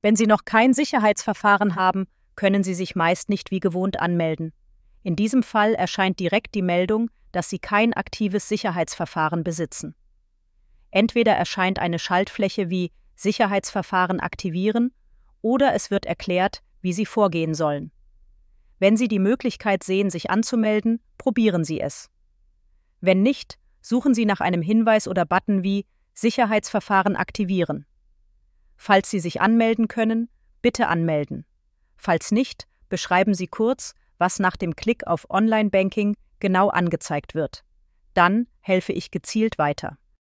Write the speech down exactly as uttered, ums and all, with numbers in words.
Wenn Sie noch kein Sicherheitsverfahren haben, können Sie sich meist nicht wie gewohnt anmelden. In diesem Fall erscheint direkt die Meldung, dass Sie kein aktives Sicherheitsverfahren besitzen. Entweder erscheint eine Schaltfläche wie Sicherheitsverfahren aktivieren oder es wird erklärt, wie Sie vorgehen sollen. Wenn Sie die Möglichkeit sehen, sich anzumelden, probieren Sie es. Wenn nicht, suchen Sie nach einem Hinweis oder Button wie Sicherheitsverfahren aktivieren. Falls Sie sich anmelden können, bitte anmelden. Falls nicht, beschreiben Sie kurz, was nach dem Klick auf Online-Banking genau angezeigt wird. Dann helfe ich gezielt weiter.